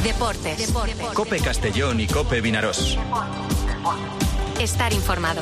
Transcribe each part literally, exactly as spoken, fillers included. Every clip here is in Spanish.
Deportes. Deportes. COPE Castellón y COPE Vinarós. Estar informado.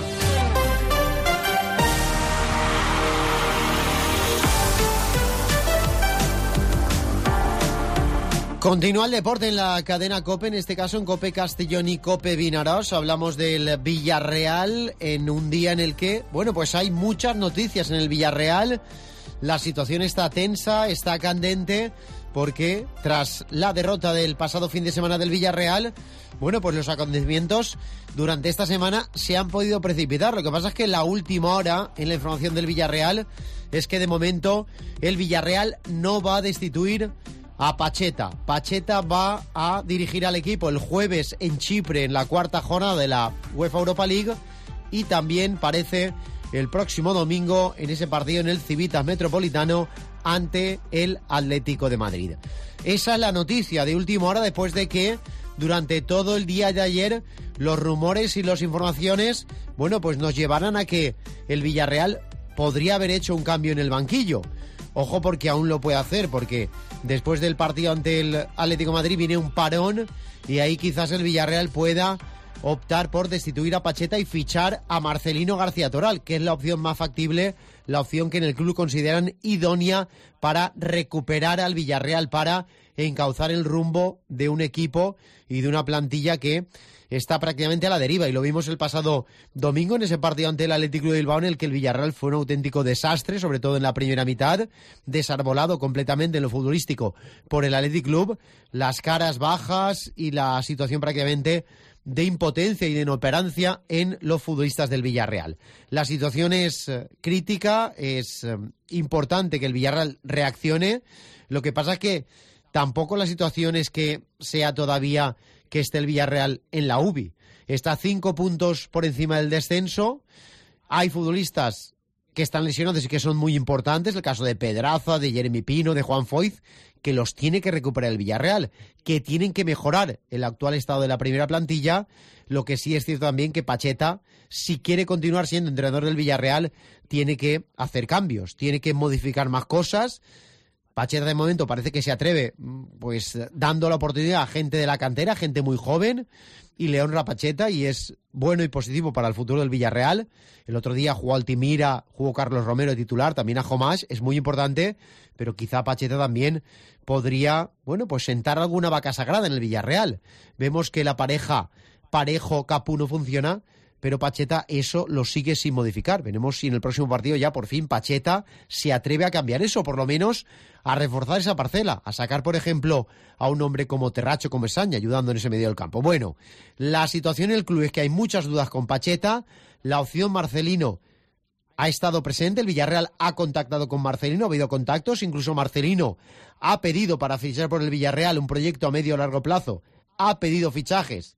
Continúa el deporte en la cadena COPE, en este caso en COPE Castellón y COPE Vinarós. Hablamos del Villarreal en un día en el que, bueno, pues hay muchas noticias en el Villarreal. La situación está tensa, está candente, porque tras la derrota del pasado fin de semana del Villarreal, bueno, pues los acontecimientos durante esta semana se han podido precipitar. Lo que pasa es que la última hora en la información del Villarreal es que de momento el Villarreal no va a destituir a Pacheta. Pacheta va a dirigir al equipo el jueves en Chipre en la cuarta jornada de la UEFA Europa League y también parece el próximo domingo en ese partido en el Civitas Metropolitano ante el Atlético de Madrid. Esa es la noticia de última hora después de que durante todo el día de ayer los rumores y las informaciones, bueno, pues nos llevaran a que el Villarreal podría haber hecho un cambio en el banquillo. Ojo, porque aún lo puede hacer, porque después del partido ante el Atlético de Madrid viene un parón y ahí quizás el Villarreal pueda optar por destituir a Pacheta y fichar a Marcelino García Toral, que es la opción más factible, la opción que en el club consideran idónea para recuperar al Villarreal, para encauzar el rumbo de un equipo y de una plantilla que está prácticamente a la deriva, y lo vimos el pasado domingo en ese partido ante el Athletic Club de Bilbao, en el que el Villarreal fue un auténtico desastre, sobre todo en la primera mitad, desarbolado completamente en lo futbolístico por el Athletic Club, las caras bajas y la situación prácticamente de impotencia y de inoperancia en los futbolistas del Villarreal. La situación es crítica, es importante que el Villarreal reaccione. Lo que pasa es que tampoco la situación es que sea todavía que esté el Villarreal en la U B I. Está cinco puntos por encima del descenso. Hay futbolistas que están lesionados y que son muy importantes, el caso de Pedraza, de Jeremy Pino, de Juan Foyth, que los tiene que recuperar el Villarreal, que tienen que mejorar el actual estado de la primera plantilla. Lo que sí es cierto también que Pacheta, si quiere continuar siendo entrenador del Villarreal, tiene que hacer cambios, tiene que modificar más cosas. Pacheta de momento parece que se atreve, pues dando la oportunidad a gente de la cantera, gente muy joven, y le honra a Pacheta, y es bueno y positivo para el futuro del Villarreal. El otro día jugó Altimira, jugó Carlos Romero de titular, también a Jomás, es muy importante, pero quizá Pacheta también podría, bueno, pues sentar alguna vaca sagrada en el Villarreal. Vemos que la pareja Parejo-Capu no funciona, pero Pacheta eso lo sigue sin modificar. Veremos si en el próximo partido ya por fin Pacheta se atreve a cambiar eso, por lo menos a reforzar esa parcela, a sacar, por ejemplo, a un hombre como Terracho Comesaña ayudando en ese medio del campo. Bueno, la situación en el club es que hay muchas dudas con Pacheta. La opción Marcelino ha estado presente, el Villarreal ha contactado con Marcelino, ha habido contactos, incluso Marcelino ha pedido para fichar por el Villarreal un proyecto a medio o largo plazo, ha pedido fichajes.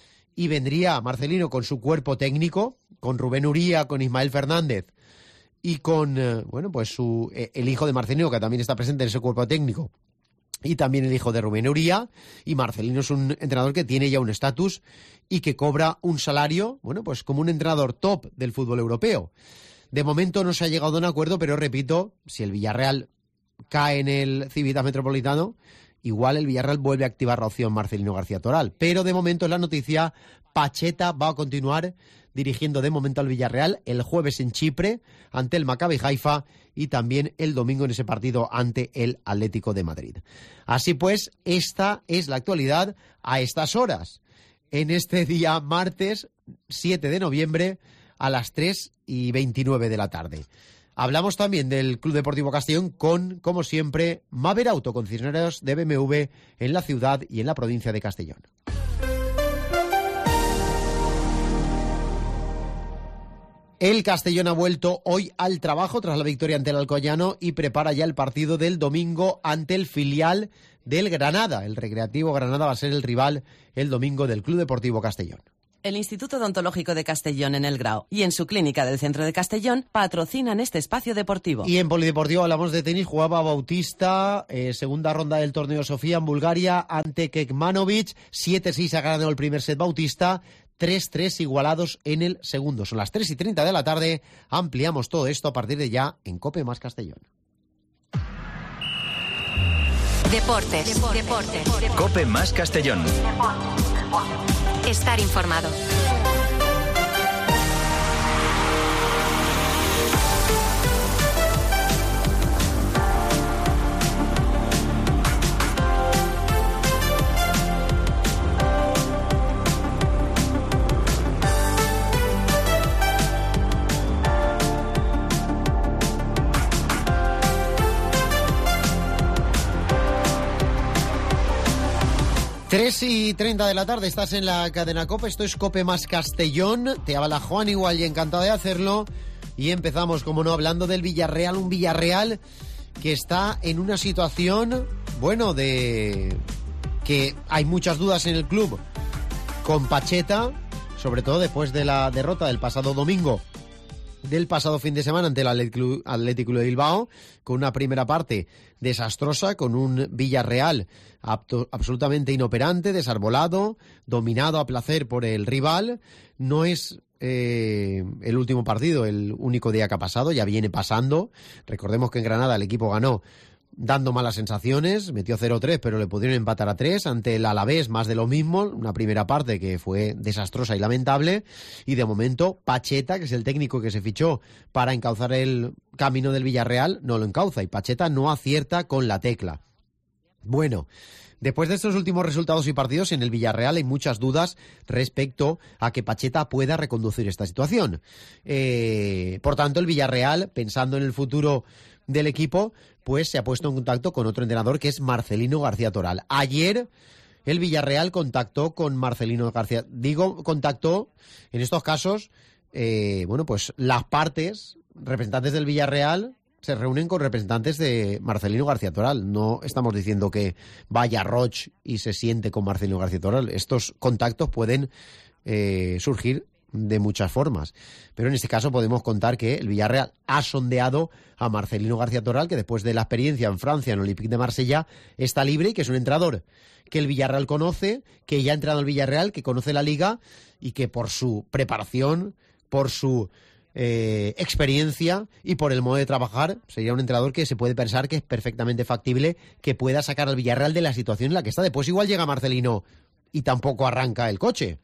Y vendría Marcelino con su cuerpo técnico, con Rubén Uría, con Ismael Fernández y con, eh, bueno, pues su eh, el hijo de Marcelino, que también está presente en ese cuerpo técnico, y también el hijo de Rubén Uría. Y Marcelino es un entrenador que tiene ya un estatus y que cobra un salario, bueno, pues como un entrenador top del fútbol europeo. De momento no se ha llegado a un acuerdo, pero repito, si el Villarreal cae en el Civitas Metropolitano, igual el Villarreal vuelve a activar la opción Marcelino García Toral. Pero de momento en la noticia, Pacheta va a continuar dirigiendo de momento al Villarreal el jueves en Chipre ante el Maccabi Haifa y también el domingo en ese partido ante el Atlético de Madrid. Así pues, esta es la actualidad a estas horas, en este día martes siete de noviembre a las tres y veintinueve de la tarde. Hablamos también del Club Deportivo Castellón con, como siempre, Maver Auto, concesionarios de B M W en la ciudad y en la provincia de Castellón. El Castellón ha vuelto hoy al trabajo tras la victoria ante el Alcoyano y prepara ya el partido del domingo ante el filial del Granada. El Recreativo Granada va a ser el rival el domingo del Club Deportivo Castellón. El Instituto Odontológico de Castellón en El Grao y en su clínica del centro de Castellón patrocinan este espacio deportivo. Y en Polideportivo hablamos de tenis. Jugaba Bautista, eh, segunda ronda del torneo Sofía en Bulgaria ante Kekmanovic. siete seis ha ganado el primer set Bautista. tres tres igualados en el segundo. Son las tres y treinta de la tarde. Ampliamos todo esto a partir de ya en COPE más Castellón. Deportes. Deportes. Cope más Castellón. Estar informado. tres y treinta de la tarde, estás en la cadena COPE, esto es COPE más Castellón, te habla Juan igual y encantado de hacerlo, y empezamos, como no, hablando del Villarreal, un Villarreal que está en una situación, bueno, de que hay muchas dudas en el club con Pacheta, sobre todo después de la derrota del pasado domingo, del pasado fin de semana ante el Atlético de Bilbao, con una primera parte desastrosa, con un Villarreal apto, absolutamente inoperante, desarbolado, dominado a placer por el rival. No es eh, el último partido, el único día que ha pasado, ya viene pasando. Recordemos que en Granada el equipo ganó dando malas sensaciones, metió cero tres, pero le pudieron empatar a tres ante el Alavés, más de lo mismo, una primera parte que fue desastrosa y lamentable, y de momento Pacheta, que es el técnico que se fichó para encauzar el camino del Villarreal, no lo encauza, y Pacheta no acierta con la tecla. Bueno, después de estos últimos resultados y partidos, en el Villarreal hay muchas dudas respecto a que Pacheta pueda reconducir esta situación. Eh, por tanto, el Villarreal, pensando en el futuro del equipo, pues se ha puesto en contacto con otro entrenador, que es Marcelino García Toral. Ayer el Villarreal contactó con Marcelino García. Digo contactó, en estos casos, eh, bueno, pues las partes, representantes del Villarreal, se reúnen con representantes de Marcelino García Toral. No estamos diciendo que vaya Roch y se siente con Marcelino García Toral. Estos contactos pueden eh, surgir de muchas formas, pero en este caso podemos contar que el Villarreal ha sondeado a Marcelino García Toral, que después de la experiencia en Francia, en Olympique de Marsella, está libre y que es un entrenador que el Villarreal conoce, que ya ha entrenado el Villarreal, que conoce la liga y que por su preparación, por su eh, experiencia y por el modo de trabajar, sería un entrenador que se puede pensar que es perfectamente factible que pueda sacar al Villarreal de la situación en la que está. Después igual llega Marcelino y tampoco arranca el coche,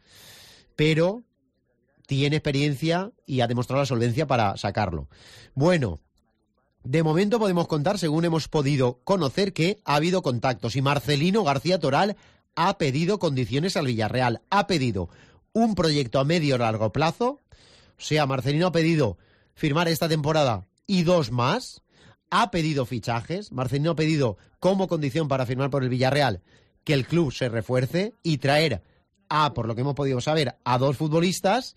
pero tiene experiencia y ha demostrado la solvencia para sacarlo. Bueno, de momento podemos contar, según hemos podido conocer, que ha habido contactos y Marcelino García Toral ha pedido condiciones al Villarreal. Ha pedido un proyecto a medio o largo plazo. O sea, Marcelino ha pedido firmar esta temporada y dos más. Ha pedido fichajes. Marcelino ha pedido como condición para firmar por el Villarreal que el club se refuerce y traer a, por lo que hemos podido saber, a dos futbolistas.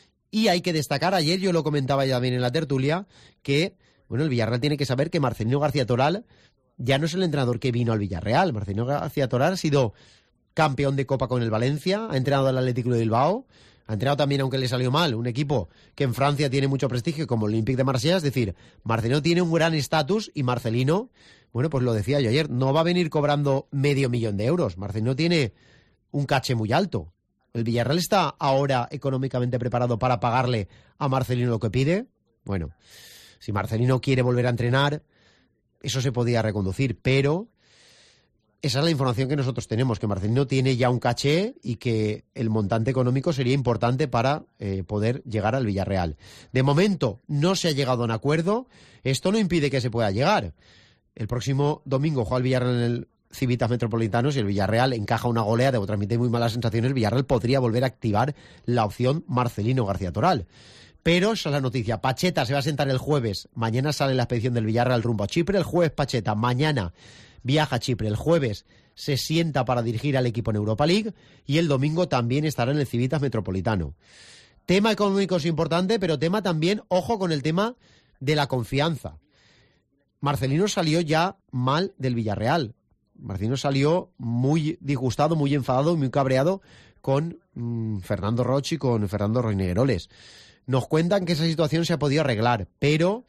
Y hay que destacar, ayer yo lo comentaba ya bien en la tertulia, que bueno, el Villarreal tiene que saber que Marcelino García Toral ya no es el entrenador que vino al Villarreal. Marcelino García Toral ha sido campeón de Copa con el Valencia, ha entrenado al Atlético de Bilbao, ha entrenado también, aunque le salió mal, un equipo que en Francia tiene mucho prestigio como el Olympique de Marsella. Es decir, Marcelino tiene un gran estatus y Marcelino, bueno, pues lo decía yo ayer, no va a venir cobrando medio millón de euros. Marcelino tiene un caché muy alto. ¿El Villarreal está ahora económicamente preparado para pagarle a Marcelino lo que pide? Bueno, si Marcelino quiere volver a entrenar, eso se podía reconducir, pero esa es la información que nosotros tenemos, que Marcelino tiene ya un caché y que el montante económico sería importante para eh, poder llegar al Villarreal. De momento no se ha llegado a un acuerdo, esto no impide que se pueda llegar. El próximo domingo juega el Villarreal en el Civitas Metropolitanos y el Villarreal encaja una goleada o transmite muy malas sensaciones. El Villarreal podría volver a activar la opción Marcelino García Toral. Pero esa es la noticia. Pacheta se va a sentar el jueves. Mañana sale la expedición del Villarreal rumbo a Chipre. El jueves Pacheta, mañana viaja a Chipre. El jueves se sienta para dirigir al equipo en Europa League y el domingo también estará en el Civitas Metropolitano. Tema económico es importante, pero tema también, ojo con el tema de la confianza. Marcelino salió ya mal del Villarreal. Marcelino salió muy disgustado, muy enfadado, muy cabreado con mmm, Fernando Roch y con Fernando Roinegueroles. Nos cuentan que esa situación se ha podido arreglar, pero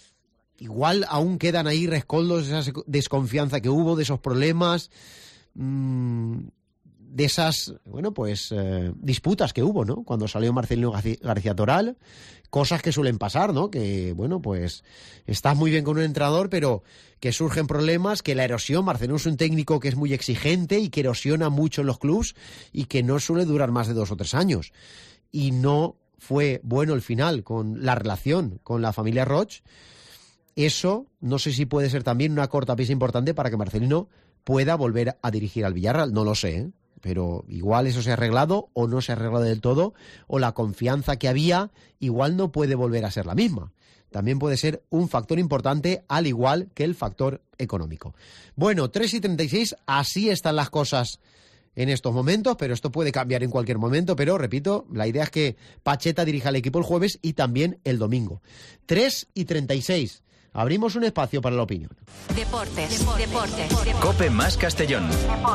igual aún quedan ahí rescoldos de esa desconfianza que hubo, de esos problemas. Mmm, de esas, bueno, pues eh, disputas que hubo, ¿no? Cuando salió Marcelino García Toral, cosas que suelen pasar, ¿no? Que, bueno, pues estás muy bien con un entrenador, pero que surgen problemas, que la erosión, Marcelino es un técnico que es muy exigente y que erosiona mucho en los clubs y que no suele durar más de dos o tres años. Y no fue bueno el final con la relación con la familia Roig. Eso, no sé si puede ser también una cortapisa importante para que Marcelino pueda volver a dirigir al Villarreal, no lo sé, ¿eh? Pero igual eso se ha arreglado o no se ha arreglado del todo, o la confianza que había igual no puede volver a ser la misma. También puede ser un factor importante, al igual que el factor económico. Bueno, tres y treinta y seis, así están las cosas en estos momentos, pero esto puede cambiar en cualquier momento, pero repito, la idea es que Pacheta dirija al equipo el jueves y también el domingo. tres y treinta y seis. Abrimos un espacio para la opinión. Deportes, deportes, deportes. Cope más Castellón.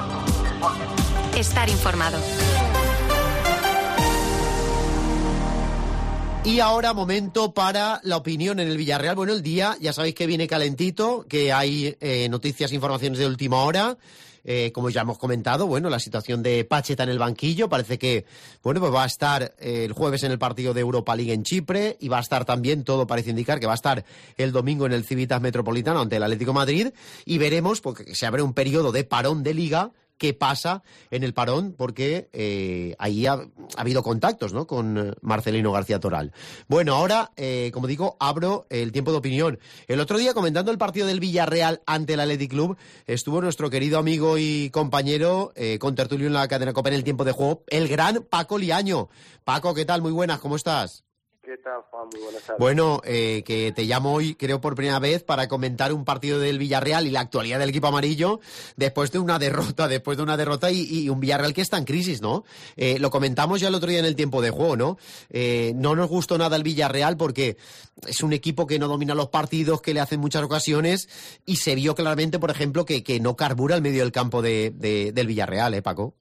Estar informado. Y ahora momento para la opinión en el Villarreal. Bueno, el día, ya sabéis que viene calentito, que hay eh, noticias, informaciones de última hora. Eh, como ya hemos comentado, bueno, la situación de Pacheta en el banquillo, parece que, bueno, pues va a estar eh, el jueves en el partido de Europa League en Chipre y va a estar también, todo parece indicar que va a estar el domingo en el Civitas Metropolitano ante el Atlético de Madrid, y veremos, porque se abre un periodo de parón de Liga, qué pasa en el parón, porque eh, ahí ha, ha habido contactos, ¿no?, con Marcelino García Toral. Bueno, ahora, eh, como digo, abro el tiempo de opinión. El otro día, comentando el partido del Villarreal ante el Athletic Club, estuvo nuestro querido amigo y compañero, eh, contertulio en la cadena COPE en el tiempo de juego, el gran Paco Liaño. Paco, ¿qué tal? Muy buenas, ¿cómo estás? ¿Qué tal, Juan? Muy buenas tardes. Bueno, eh, que te llamo hoy, creo, por primera vez para comentar un partido del Villarreal y la actualidad del equipo amarillo después de una derrota, después de una derrota y, y un Villarreal que está en crisis, ¿no? Eh, lo comentamos ya el otro día en el tiempo de juego, ¿no? Eh, no nos gustó nada el Villarreal porque es un equipo que no domina los partidos, que le hacen muchas ocasiones, y se vio claramente, por ejemplo, que, que no carbura el medio del campo de, de, del Villarreal, ¿eh, Paco?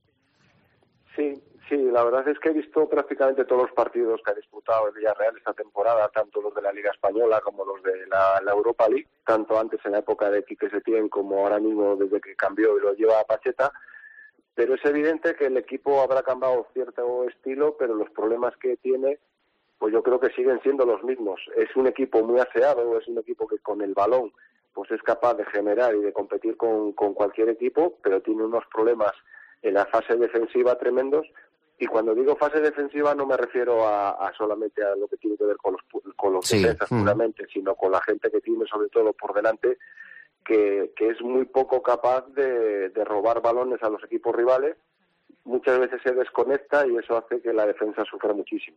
Sí. Sí, la verdad es que he visto prácticamente todos los partidos que ha disputado el Villarreal esta temporada, tanto los de la Liga Española como los de la, la Europa League, tanto antes en la época de Quique Setién como ahora mismo desde que cambió y lo lleva a Pacheta, pero es evidente que el equipo habrá cambiado cierto estilo, pero los problemas que tiene, pues yo creo que siguen siendo los mismos. Es un equipo muy aseado, es un equipo que con el balón pues es capaz de generar y de competir con, con cualquier equipo, pero tiene unos problemas en la fase defensiva tremendos. Y cuando digo fase defensiva no me refiero a, a solamente a lo que tiene que ver con los, con los sí. defensas puramente, sino con la gente que tiene sobre todo por delante, que, que es muy poco capaz de, de robar balones a los equipos rivales. Muchas veces se desconecta y eso hace que la defensa sufra muchísimo.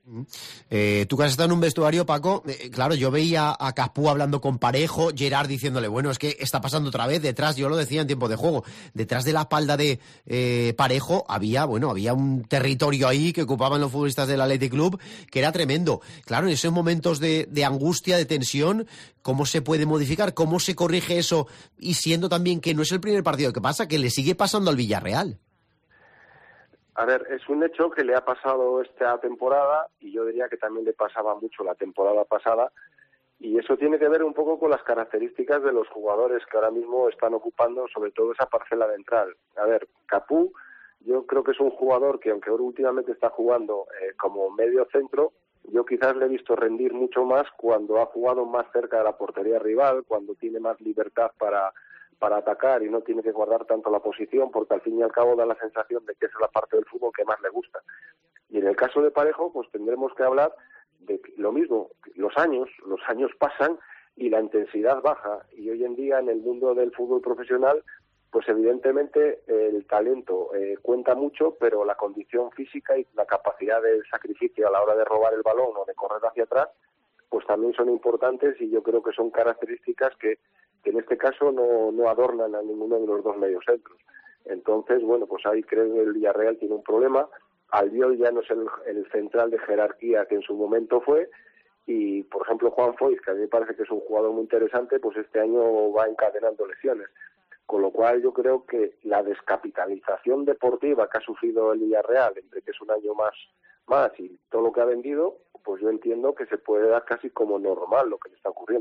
Eh, tú que has estado en un vestuario, Paco, eh, claro, yo veía a Caspú hablando con Parejo, Gerard diciéndole, bueno, es que está pasando otra vez detrás, yo lo decía en tiempo de juego, detrás de la espalda de eh, Parejo había, bueno, había un territorio ahí que ocupaban los futbolistas del Athletic Club que era tremendo. Claro, en esos momentos de, de angustia, de tensión, ¿cómo se puede modificar? ¿Cómo se corrige eso? Y siendo también que no es el primer partido que pasa, que le sigue pasando al Villarreal. A ver, es un hecho que le ha pasado esta temporada y yo diría que también le pasaba mucho la temporada pasada, y eso tiene que ver un poco con las características de los jugadores que ahora mismo están ocupando sobre todo esa parcela ventral. A ver, Capú, yo creo que es un jugador que aunque ahora últimamente está jugando eh, como medio centro, yo quizás le he visto rendir mucho más cuando ha jugado más cerca de la portería rival, cuando tiene más libertad para para atacar y no tiene que guardar tanto la posición, porque al fin y al cabo da la sensación de que esa es la parte del fútbol que más le gusta. Y en el caso de Parejo, pues tendremos que hablar de lo mismo, los años, los años pasan y la intensidad baja, y hoy en día en el mundo del fútbol profesional, pues evidentemente el talento eh, cuenta mucho, pero la condición física y la capacidad de sacrificio a la hora de robar el balón o de correr hacia atrás, pues también son importantes, y yo creo que son características que que en este caso no, no adornan a ninguno de los dos mediocentros. Entonces, bueno, pues ahí creo que el Villarreal tiene un problema. Albiol ya no es el, el central de jerarquía que en su momento fue, y, por ejemplo, Juan Foyth, que a mí me parece que es un jugador muy interesante, pues este año va encadenando lesiones. Con lo cual yo creo que la descapitalización deportiva que ha sufrido el Villarreal, entre que es un año más, más y todo lo que ha vendido, pues yo entiendo que se puede dar casi como normal lo que le está ocurriendo.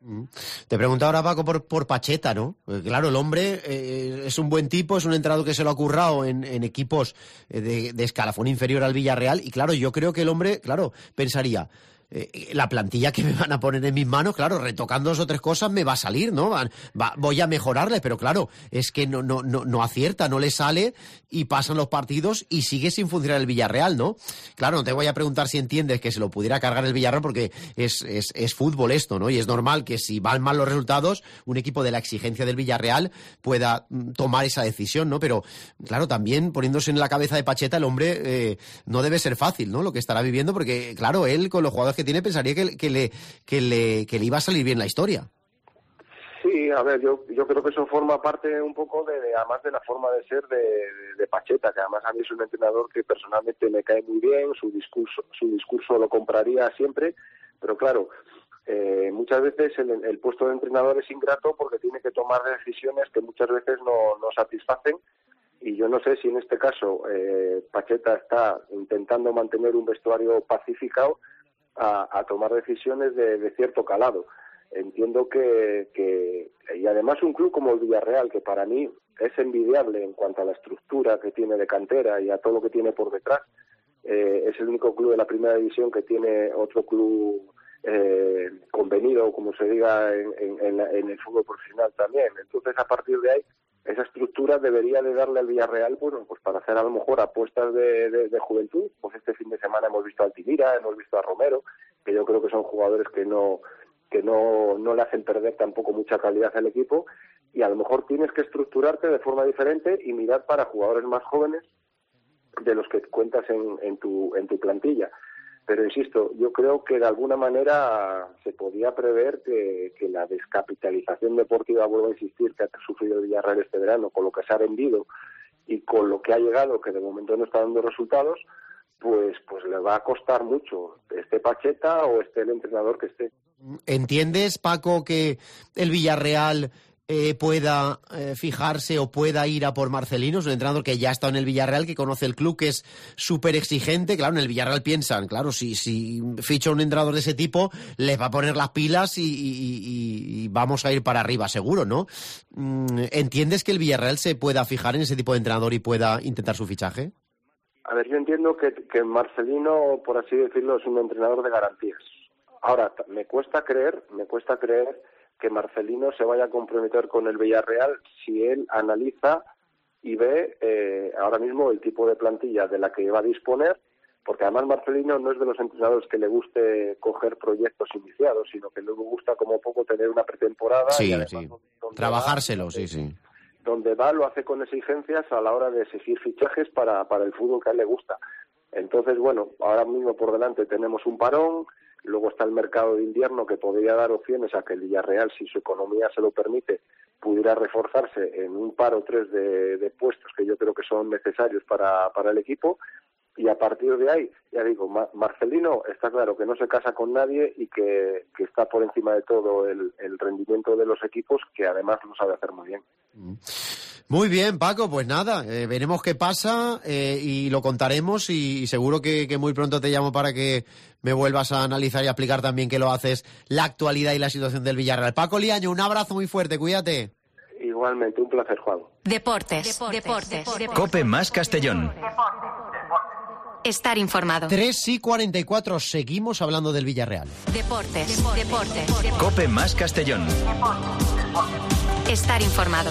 Te pregunto ahora, Paco, por, por Pacheta, ¿no? Claro, el hombre eh, es un buen tipo, es un entrenador que se lo ha currado en, en equipos de, de escalafón inferior al Villarreal, y claro, yo creo que el hombre, claro, pensaría... Eh, la plantilla que me van a poner en mis manos, claro, retocando dos o tres cosas me va a salir, ¿no? Va, va, voy a mejorarle, pero claro, es que no, no, no, no acierta, no le sale y pasan los partidos y sigue sin funcionar el Villarreal, ¿no? Claro, no te voy a preguntar si entiendes que se lo pudiera cargar el Villarreal porque es, es, es fútbol esto, ¿no? Y es normal que si van mal los resultados, un equipo de la exigencia del Villarreal pueda mm, tomar esa decisión, ¿no? Pero, claro, también poniéndose en la cabeza de Pacheta, el hombre eh, no debe ser fácil, ¿no? Lo que estará viviendo porque, claro, él con los jugadores que tiene pensaría que, que, le, que, le, que le iba a salir bien la historia. Sí, a ver, yo yo creo que eso forma parte un poco de, de además de la forma de ser de, de, de Pacheta, que además a mí es un entrenador que personalmente me cae muy bien, su discurso su discurso lo compraría siempre, pero claro, eh, muchas veces el, el puesto de entrenador es ingrato porque tiene que tomar decisiones que muchas veces no, no satisfacen. Y yo no sé si en este caso eh, Pacheta está intentando mantener un vestuario pacificado A, a tomar decisiones de, de cierto calado. Entiendo que, que... Y además un club como el Villarreal, que para mí es envidiable en cuanto a la estructura que tiene de cantera y a todo lo que tiene por detrás, eh, es el único club de la primera división que tiene otro club eh, convenido, como se diga, en, en, en, la, en el fútbol profesional también. Entonces, a partir de ahí, esa estructura debería de darle al Villarreal, bueno, pues para hacer a lo mejor apuestas de, de, de juventud. Pues este fin de semana hemos visto a Altimira, hemos visto a Romero, que yo creo que son jugadores que no que no, no le hacen perder tampoco mucha calidad al equipo, y a lo mejor tienes que estructurarte de forma diferente y mirar para jugadores más jóvenes de los que cuentas en, en tu en tu plantilla. Pero insisto, yo creo que de alguna manera se podía prever que, que la descapitalización deportiva, vuelvo a insistir, que ha sufrido el Villarreal este verano, con lo que se ha vendido y con lo que ha llegado, que de momento no está dando resultados, pues, pues le va a costar mucho, esté Pacheta o esté el entrenador que esté. ¿Entiendes, Paco, que el Villarreal eh, pueda eh, fijarse o pueda ir a por Marcelino? Es un entrenador que ya ha estado en el Villarreal, que conoce el club, que es súper exigente. Claro, en el Villarreal piensan, claro, si, si ficha un entrenador de ese tipo, les va a poner las pilas y, y, y, y vamos a ir para arriba, seguro, ¿no? ¿Entiendes que el Villarreal se pueda fijar en ese tipo de entrenador y pueda intentar su fichaje? A ver, yo entiendo que, que Marcelino, por así decirlo, es un entrenador de garantías. Ahora, me cuesta creer, me cuesta creer que Marcelino se vaya a comprometer con el Villarreal si él analiza y ve eh, ahora mismo el tipo de plantilla de la que va a disponer, porque además Marcelino no es de los entrenadores que le guste coger proyectos iniciados, sino que le gusta como poco tener una pretemporada. Sí, y además, sí. donde Trabajárselo, va, sí, sí. Donde va lo hace con exigencias a la hora de exigir fichajes para, para el fútbol que a él le gusta. Entonces, bueno, ahora mismo por delante tenemos un parón. Luego está el mercado de invierno, que podría dar opciones a que el Villarreal, si su economía se lo permite, pudiera reforzarse en un par o tres de, de puestos que yo creo que son necesarios para, para el equipo. Y a partir de ahí, ya digo, Ma- Marcelino está claro que no se casa con nadie y que, que está por encima de todo el, el rendimiento de los equipos, que además lo sabe hacer muy bien. Muy bien, Paco, pues nada, eh, veremos qué pasa eh, y lo contaremos y, y seguro que, que muy pronto te llamo para que me vuelvas a analizar y a explicar también qué lo haces, la actualidad y la situación del Villarreal. Paco Liaño, un abrazo muy fuerte, cuídate. Igualmente, un placer, Juan. Deportes, deportes, deportes, deportes. Cope más Castellón. Estar informado. tres y cuarenta y cuatro, seguimos hablando del Villarreal. Deportes, deportes, deportes. Cope más Castellón. Estar informado.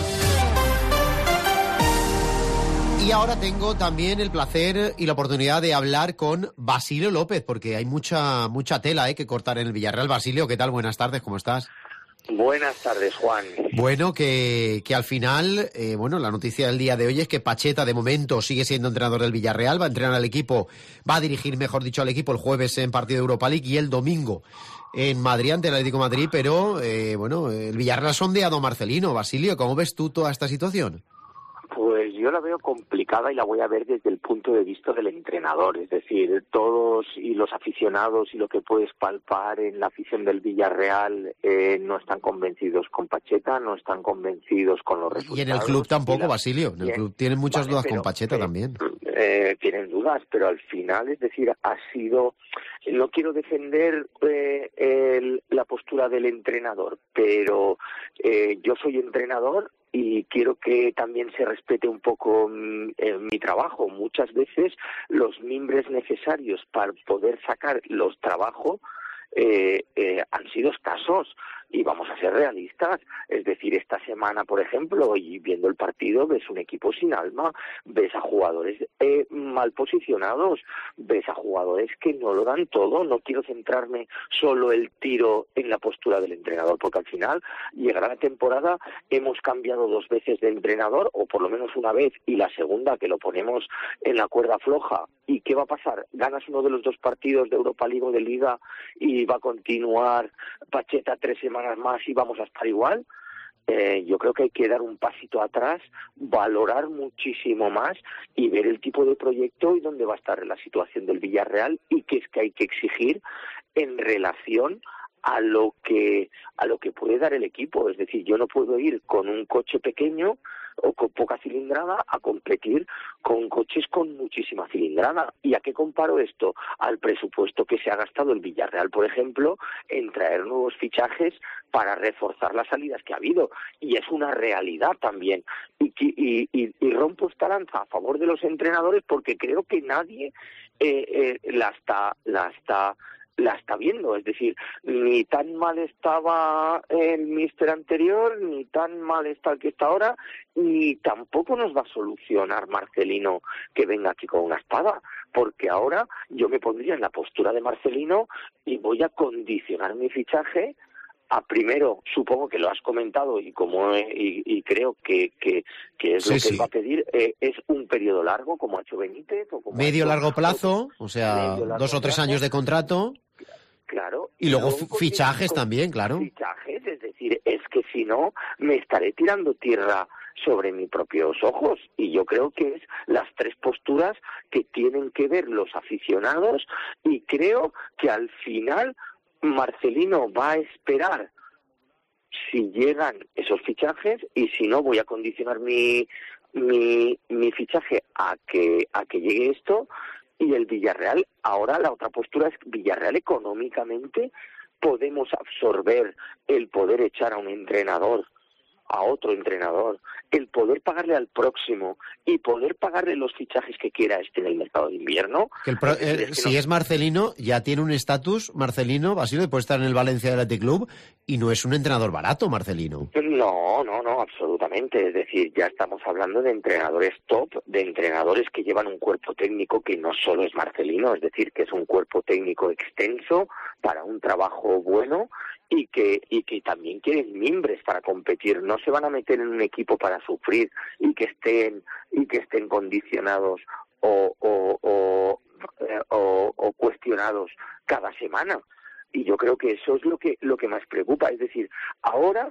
Y ahora tengo también el placer y la oportunidad de hablar con Basilio López, porque hay mucha mucha tela eh, que cortar en el Villarreal. Basilio, ¿qué tal? Buenas tardes, ¿cómo estás? Buenas tardes, Juan. Bueno, que, que al final, eh, bueno, la noticia del día de hoy es que Pacheta, de momento, sigue siendo entrenador del Villarreal, va a entrenar al equipo, va a dirigir, mejor dicho, al equipo el jueves en partido de Europa League y el domingo en Madrid, ante el Atlético de Madrid, pero, eh, bueno, el Villarreal ha sondeado a Marcelino. Basilio, ¿cómo ves tú toda esta situación? Pues yo la veo complicada y la voy a ver desde el punto de vista del entrenador, es decir, todos y los aficionados y lo que puedes palpar en la afición del Villarreal eh, no están convencidos con Pacheta, no están convencidos con los resultados. Y en el club tampoco, la... Basilio, en el Bien. club tienen muchas vale, dudas pero, con Pacheta pero, también. eh, tienen dudas, pero al final, es decir, ha sido, no quiero defender eh, el, la postura del entrenador, pero eh, yo soy entrenador y quiero que también se respete un poco eh, mi trabajo. Muchas veces los mimbres necesarios para poder sacar los trabajos Eh, eh, han sido escasos y vamos a ser realistas, es decir, esta semana, por ejemplo, y viendo el partido, ves un equipo sin alma, ves a jugadores eh, mal posicionados, ves a jugadores que no lo dan todo. No quiero centrarme solo el tiro en la postura del entrenador, porque al final llegará la temporada, hemos cambiado dos veces de entrenador, o por lo menos una vez, y la segunda que lo ponemos en la cuerda floja. ¿Y qué va a pasar? Ganas uno de los dos partidos de Europa League o de Liga y va a continuar Pacheta tres semanas más y vamos a estar igual. Eh, yo creo que hay que dar un pasito atrás, valorar muchísimo más y ver el tipo de proyecto y dónde va a estar la situación del Villarreal y qué es que hay que exigir en relación a lo que a lo que puede dar el equipo. Es decir, yo no puedo ir con un coche pequeño o con poca cilindrada a competir con coches con muchísima cilindrada. ¿Y a qué comparo esto? Al presupuesto que se ha gastado el Villarreal, por ejemplo, en traer nuevos fichajes para reforzar las salidas que ha habido. Y es una realidad también. Y, y, y, y rompo esta lanza a favor de los entrenadores porque creo que nadie eh, eh, la está la está la está viendo, es decir, ni tan mal estaba el míster anterior, ni tan mal está el que está ahora, ni tampoco nos va a solucionar Marcelino que venga aquí con una espada, porque ahora yo me pondría en la postura de Marcelino y voy a condicionar mi fichaje a, primero, supongo que lo has comentado y como y, y creo que, que, que es sí, lo que sí. él va a pedir, eh, es un periodo largo, como ha hecho Benítez. O como Medio ha hecho, largo plazo, o sea, largo dos o tres plazo. años de contrato. Claro. Y, y luego, luego con, fichajes con, también, claro. Fichajes, es decir, es que si no, me estaré tirando tierra sobre mis propios ojos. Y yo creo que es las tres posturas que tienen que ver los aficionados y creo que al final Marcelino va a esperar si llegan esos fichajes y si no voy a condicionar mi mi, mi fichaje a que a que llegue esto. Y el Villarreal, ahora la otra postura es Villarreal económicamente podemos absorber el poder echar a un entrenador, a otro entrenador, el poder pagarle al próximo y poder pagarle los fichajes que quiera este en el mercado de invierno. Que el pro, es decir, eh, es que si no... es Marcelino, ya tiene un estatus, Marcelino, Basilio, puede estar en el Valencia Athletic Club y no es un entrenador barato, Marcelino. No, no, no, absolutamente. Es decir, ya estamos hablando de entrenadores top, de entrenadores que llevan un cuerpo técnico que no solo es Marcelino, es decir, que es un cuerpo técnico extenso para un trabajo bueno y que y que también quieren mimbres para competir. No se van a meter en un equipo para sufrir y que estén y que estén condicionados o o, o, o, o cuestionados cada semana. Y yo creo que eso es lo que lo que más preocupa. Es decir, ahora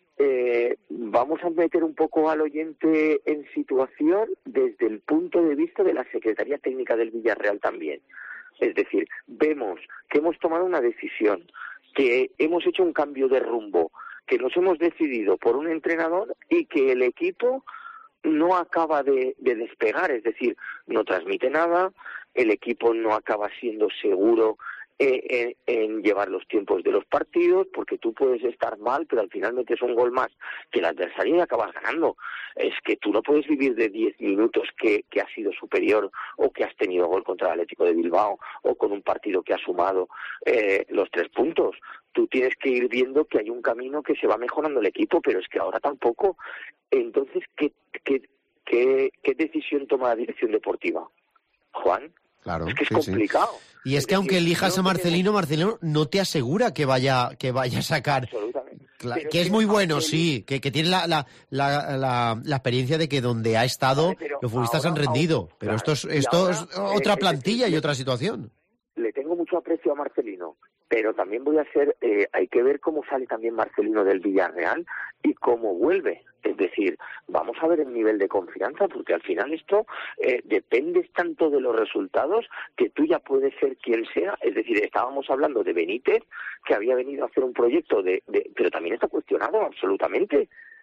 eh, vamos a meter un poco al oyente en situación desde el punto de vista de la Secretaría Técnica del Villarreal también. Es decir, vemos que hemos tomado una decisión, que hemos hecho un cambio de rumbo, que nos hemos decidido por un entrenador y que el equipo no acaba de, de despegar, es decir, no transmite nada, el equipo no acaba siendo seguro eh, en, en llevar los tiempos de los partidos, porque tú puedes estar mal, pero al final metes un gol más que el adversario y acabas ganando. Es que tú no puedes vivir de diez minutos que, que has sido superior o que has tenido gol contra el Atlético de Bilbao o con un partido que ha sumado eh, los tres puntos. Tú tienes que ir viendo que hay un camino que se va mejorando el equipo, pero es que ahora tampoco. Entonces, ¿qué, qué, qué, qué decisión toma la dirección deportiva? Juan, Claro, es que es sí, complicado. Sí. Y es, es que decir, aunque elijas no a Marcelino, tenemos... Marcelino no te asegura que vaya que vaya a sacar. Absolutamente. Claro, que es muy bueno, Marcelino... sí, que, que tiene la, la, la, la, la experiencia de que donde ha estado vale, los futbolistas ahora, han rendido. Ahora, pero claro, esto es, esto ahora, es otra eh, plantilla es decir, y otra situación. Le tengo mucho aprecio a Marcelino, pero también voy a ser, eh, hay que ver cómo sale también Marcelino del Villarreal y cómo vuelve. Es decir, vamos a ver el nivel de confianza, porque al final esto eh, depende tanto de los resultados que tú ya puedes ser quien sea. Es decir, estábamos hablando de Benítez, que había venido a hacer un proyecto, de, de pero también está cuestionado absolutamente.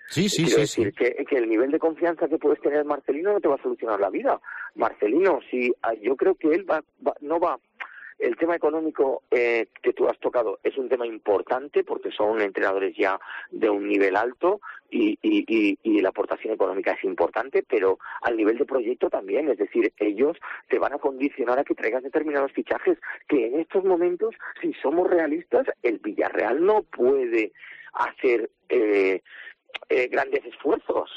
Sí, sí, Quiero sí. decir sí. Que, que el nivel de confianza que puedes tener Marcelino no te va a solucionar la vida. Marcelino, sí, yo creo que él va, va no va... El tema económico eh, que tú has tocado es un tema importante porque son entrenadores ya de un nivel alto y, y, y, y la aportación económica es importante, pero al nivel de proyecto también, es decir, ellos te van a condicionar a que traigas determinados fichajes que en estos momentos, si somos realistas, el Villarreal no puede hacer eh, eh, grandes esfuerzos.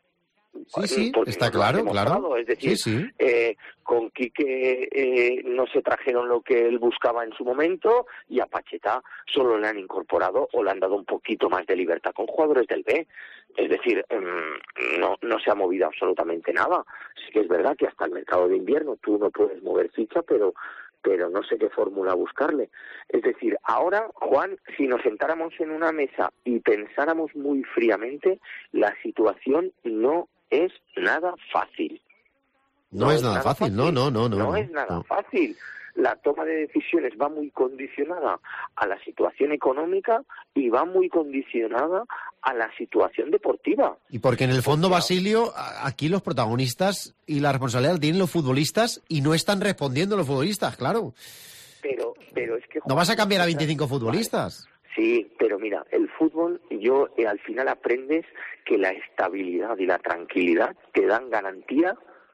Sí, sí, Porque está nos lo han claro, claro. demostrado. Es decir, Sí, sí. Eh, con Quique eh, no se trajeron lo que él buscaba en su momento y a Pacheta solo le han incorporado o le han dado un poquito más de libertad con jugadores del B. Es decir, mmm, no, no se ha movido absolutamente nada. Sí que es verdad que hasta el mercado de invierno tú no puedes mover ficha, pero pero no sé qué fórmula buscarle. Es decir, ahora, Juan, si nos sentáramos en una mesa y pensáramos muy fríamente, la situación no es nada fácil. No, no es, es nada, nada fácil. fácil, no, no, no. No, no es nada no. fácil. La toma de decisiones va muy condicionada a la situación económica y va muy condicionada a la situación deportiva. Y porque en el fondo, Basilio, aquí los protagonistas y la responsabilidad la tienen los futbolistas y no están respondiendo los futbolistas, claro. Pero, pero es que... ¿No vas a cambiar a veinticinco futbolistas? Sí, pero mira, el fútbol, yo eh, al final aprendes que la estabilidad y la tranquilidad te dan garantía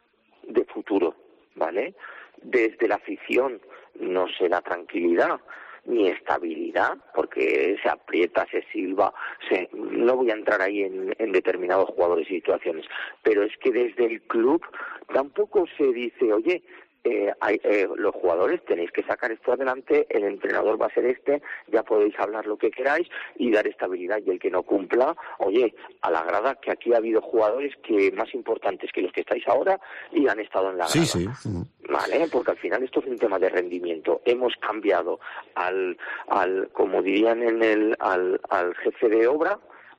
de futuro, ¿vale? Desde la afición no se da tranquilidad ni estabilidad, porque se aprieta, se silba, se... no voy a entrar ahí en, en determinados jugadores y situaciones, pero es que desde el club tampoco se dice, oye, Eh, hay, eh, los jugadores tenéis que sacar esto adelante, el entrenador va a ser este, ya podéis hablar lo que queráis y dar estabilidad, y el que no cumpla, oye, a la grada, que aquí ha habido jugadores que más importantes que los que estáis ahora y han estado en la grada. Sí, sí. Vale, porque al final esto es un tema de rendimiento. Hemos cambiado al, al como dirían en el, al, al jefe de obra,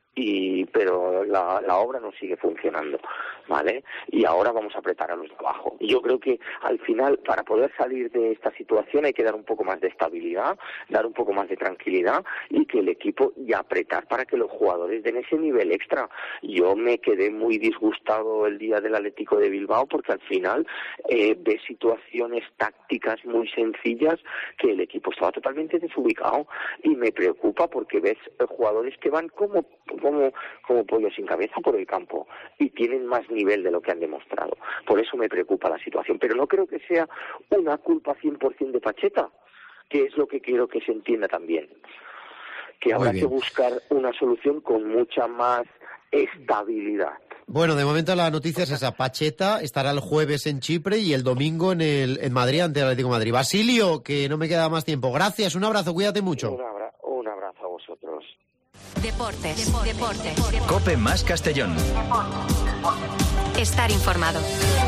y pero la, la obra no sigue funcionando, ¿vale? Y ahora vamos a apretar a los de abajo. Y yo creo que al final, para poder salir de esta situación, hay que dar un poco más de estabilidad, dar un poco más de tranquilidad y que el equipo y apretar para que los jugadores den ese nivel extra. Yo me quedé muy disgustado el día del Atlético de Bilbao porque al final eh, ves situaciones tácticas muy sencillas que el equipo estaba totalmente desubicado, y me preocupa porque ves eh, jugadores que van como Como, como pollo sin cabeza por el campo y tienen más nivel de lo que han demostrado. Por eso me preocupa la situación, pero no creo que sea una culpa cien por ciento de Pacheta, que es lo que quiero que se entienda también, que habrá que buscar una solución con mucha más estabilidad. Bueno, de momento la noticia es esa. Pacheta estará el jueves en Chipre y el domingo en el en Madrid ante el Atlético de Madrid. Basilio, que no me queda más tiempo. Gracias, un abrazo, cuídate mucho. Un, abra- un abrazo a vosotros. Deportes, deportes, deportes. COPE más Castellón. Estar informado.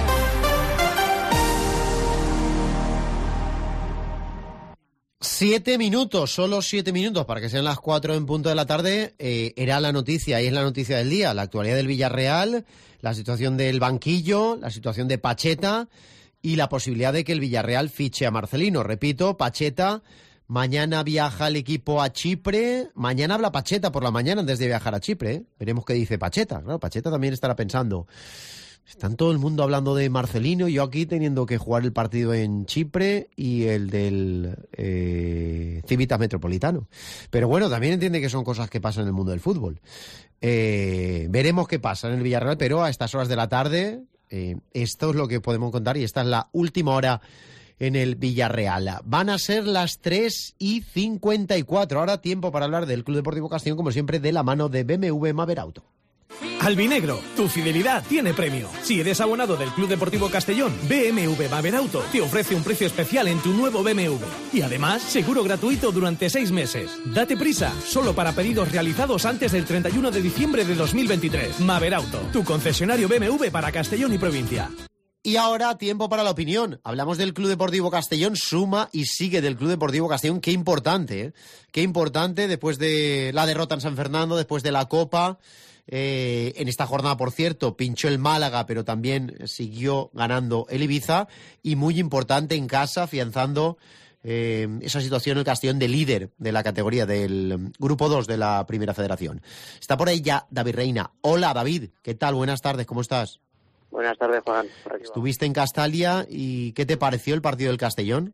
Siete minutos, solo siete minutos para que sean las cuatro en punto de la tarde. Eh, era la noticia y es la noticia del día. La actualidad del Villarreal, la situación del banquillo, la situación de Pacheta y la posibilidad de que el Villarreal fiche a Marcelino. Repito, Pacheta... Mañana viaja el equipo a Chipre. Mañana habla Pacheta por la mañana antes de viajar a Chipre, ¿eh? Veremos qué dice Pacheta. Claro, Pacheta también estará pensando. Están todo el mundo hablando de Marcelino, yo aquí teniendo que jugar el partido en Chipre y el del eh, Civitas Metropolitano. Pero bueno, también entiende que son cosas que pasan en el mundo del fútbol. Eh, veremos qué pasa en el Villarreal, pero a estas horas de la tarde, eh, esto es lo que podemos contar y esta es la última hora en el Villarreal. Van a ser las tres y cincuenta y cuatro. Ahora tiempo para hablar del Club Deportivo Castellón, como siempre, de la mano de B M W Maverauto. Albinegro, tu fidelidad tiene premio. Si eres abonado del Club Deportivo Castellón, B M W Maverauto te ofrece un precio especial en tu nuevo B M W. Y además, seguro gratuito durante seis meses. Date prisa, solo para pedidos realizados antes del treinta y uno de diciembre de dos mil veintitrés. Maverauto, tu concesionario B M W para Castellón y provincia. Y ahora, tiempo para la opinión. Hablamos del Club Deportivo Castellón, suma y sigue del Club Deportivo Castellón. Qué importante, ¿eh? Qué importante después de la derrota en San Fernando, después de la Copa. Eh, en esta jornada, por cierto, pinchó el Málaga, pero también siguió ganando el Ibiza. Y muy importante en casa, afianzando eh, esa situación el Castellón de líder de la categoría del Grupo dos de la Primera Federación. Está por ahí ya David Reina. Hola, David. ¿Qué tal? Buenas tardes. ¿Cómo estás? Buenas tardes, Juan. Estuviste en Castalia y ¿qué te pareció el partido del Castellón?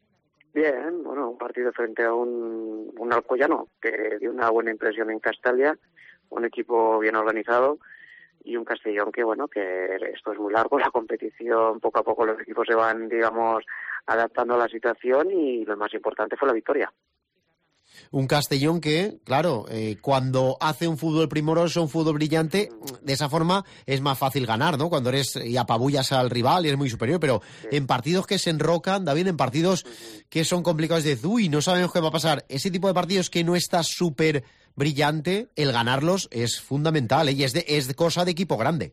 Bien, bueno, un partido frente a un, un alcoyano que dio una buena impresión en Castalia, un equipo bien organizado y un Castellón que, bueno, que esto es muy largo, la competición, poco a poco los equipos se van, digamos, adaptando a la situación y lo más importante fue la victoria. Un Castellón que, claro, eh, cuando hace un fútbol primoroso, un fútbol brillante, de esa forma es más fácil ganar, ¿no? Cuando eres y apabullas al rival y eres muy superior, pero sí. En partidos que se enrocan, David, en partidos uh-huh. que son complicados de decir, uy, no sabemos qué va a pasar, ese tipo de partidos que no está súper brillante, el ganarlos es fundamental, ¿eh? Y es, de, es cosa de equipo grande.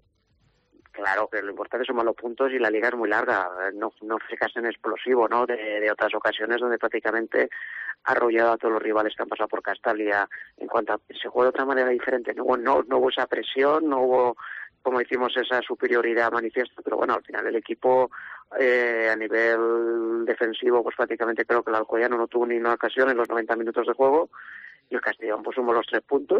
Claro, que lo importante son los puntos y la liga es muy larga, no, no fijas en explosivo, ¿no? De, de otras ocasiones donde prácticamente ha arrollado a todos los rivales que han pasado por Castalia. En cuanto a se juega de otra manera diferente, no hubo, no, no hubo esa presión, no hubo, como decimos, esa superioridad manifiesta, pero bueno, al final el equipo eh, a nivel defensivo, pues prácticamente creo que el Alcoyano no tuvo ni una ocasión en los noventa minutos de juego y el Castellón pues sumó los tres puntos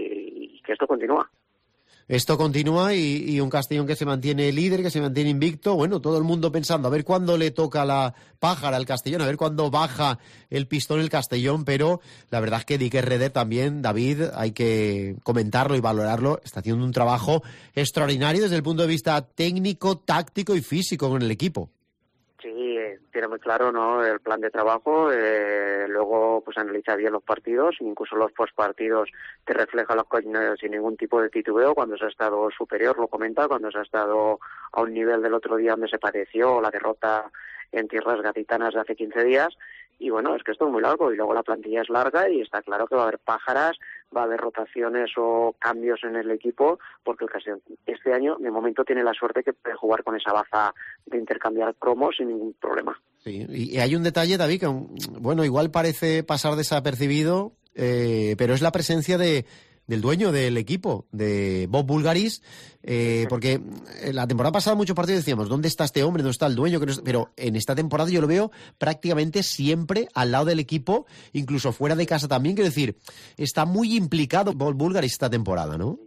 y, y que esto continúa. Esto continúa y, y un Castellón que se mantiene líder, que se mantiene invicto. Bueno, todo el mundo pensando a ver cuándo le toca la pájara al Castellón, a ver cuándo baja el pistón el Castellón, pero la verdad es que Dick Herreder también, David, hay que comentarlo y valorarlo, está haciendo un trabajo extraordinario desde el punto de vista técnico, táctico y físico con el equipo. Sí, tiene muy claro, ¿no?, el plan de trabajo, eh, luego pues analiza bien los partidos, incluso los postpartidos te refleja las cosas sin ningún tipo de titubeo, cuando se ha estado superior lo comenta, cuando se ha estado a un nivel del otro día donde se padeció la derrota en tierras gaditanas de hace quince días, y bueno, es que esto es muy largo y luego la plantilla es larga y está claro que va a haber pájaras, va a haber rotaciones o cambios en el equipo, porque el Castellón este año de momento tiene la suerte que puede jugar con esa baza de intercambiar cromos sin ningún problema. Sí, y hay un detalle, David, que bueno, igual parece pasar desapercibido, eh, pero es la presencia de del dueño del equipo, de Bob Bulgaris, eh, porque la temporada pasada muchos partidos decíamos, ¿dónde está este hombre? ¿Dónde está el dueño? Pero en esta temporada yo lo veo prácticamente siempre al lado del equipo, incluso fuera de casa también. Quiero decir, está muy implicado Bob Bulgaris esta temporada, ¿no?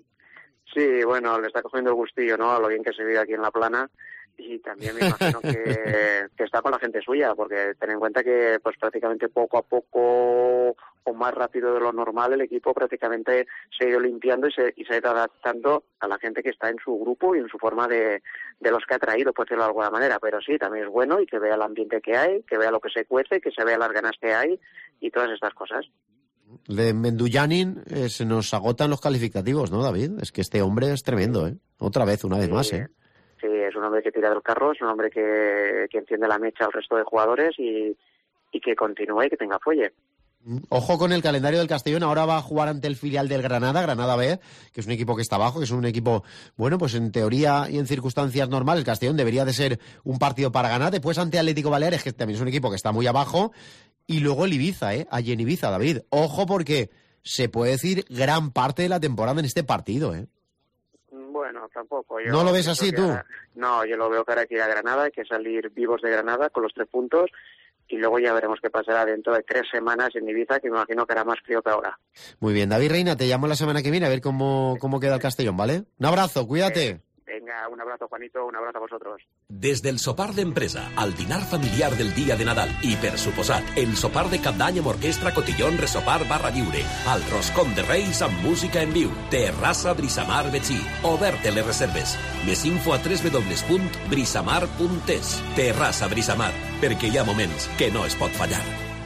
Sí, bueno, le está cogiendo el gustillo, ¿no?, a lo bien que se vive aquí en La Plana. Y también me imagino que, que está con la gente suya, porque ten en cuenta que pues prácticamente poco a poco o más rápido de lo normal el equipo prácticamente se ha ido limpiando y se, y se ha ido adaptando a la gente que está en su grupo y en su forma de, de los que ha traído, por decirlo de alguna manera. Pero sí, también es bueno y que vea el ambiente que hay, que vea lo que se cuece, que se vea las ganas que hay y todas estas cosas. De Mendullanin eh, se nos agotan los calificativos, ¿no, David? Es que este hombre es tremendo, ¿eh? Otra vez, una vez sí. más, ¿eh? Sí, es un hombre que tira del carro, es un hombre que, que enciende la mecha al resto de jugadores y, y que continúe y que tenga fuelle. Ojo con el calendario del Castellón, ahora va a jugar ante el filial del Granada, Granada B, que es un equipo que está abajo, que es un equipo, bueno, pues en teoría y en circunstancias normales, el Castellón debería de ser un partido para ganar, después ante Atlético Baleares, que también es un equipo que está muy abajo, y luego el Ibiza, ¿eh? Allí en Ibiza, David. Ojo porque se puede decir gran parte de la temporada en este partido, ¿eh? Bueno, tampoco. Yo ¿No lo ves así tú? Ahora, no, yo lo veo que ahora hay que ir a Granada, hay que salir vivos de Granada con los tres puntos y luego ya veremos qué pasará dentro de tres semanas en Ibiza, que me imagino que hará más frío que ahora. Muy bien, David Reina, te llamo la semana que viene a ver cómo, cómo queda el Castellón, ¿vale? Un abrazo, cuídate. Eh, venga, un abrazo, Juanito, un abrazo a vosotros. Des del sopar d'empresa al dinar familiar del dia de Nadal i, per suposat, el sopar de cap d'any amb orquestra Cotillón Resopar barra lliure, al roscón de Reis amb música en viu, Terrassa Brisamar Betxí, oberte les reserves. Més info a w w w punt brisamar punt es. Terrassa Brisamar, perquè hi ha moments que no es pot fallar.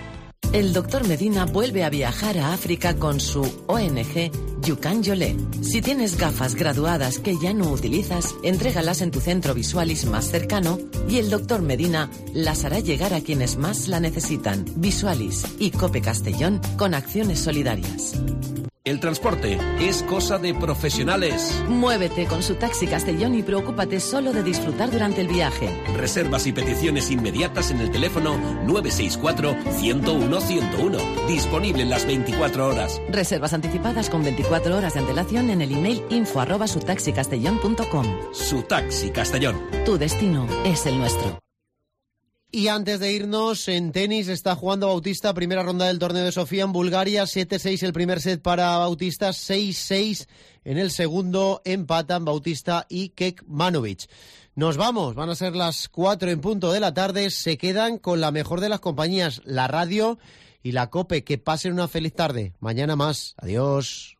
El doctor Medina vuelve a viajar a África con su O N G Yukan Yolé. Si tienes gafas graduadas que ya no utilizas, entrégalas en tu centro Visualis más cercano y el doctor Medina las hará llegar a quienes más la necesitan. Visualis y Cope Castellón con acciones solidarias. El transporte es cosa de profesionales. Muévete con su Taxi Castellón y preocúpate solo de disfrutar durante el viaje. Reservas y peticiones inmediatas en el teléfono nueve seis cuatro, ciento uno, ciento uno. Disponible en las veinticuatro horas. Reservas anticipadas con veinticuatro horas de antelación en el email info arroba sutaxicastellón punto com. Su Taxi Castellón. Tu destino es el nuestro. Y antes de irnos, en tenis está jugando Bautista, primera ronda del torneo de Sofía en Bulgaria, siete seis el primer set para Bautista, seis seis en el segundo, empatan Bautista y Kekmanovic. Nos vamos, van a ser las cuatro en punto de la tarde, se quedan con la mejor de las compañías, la radio y la COPE. Que pasen una feliz tarde, mañana más, adiós.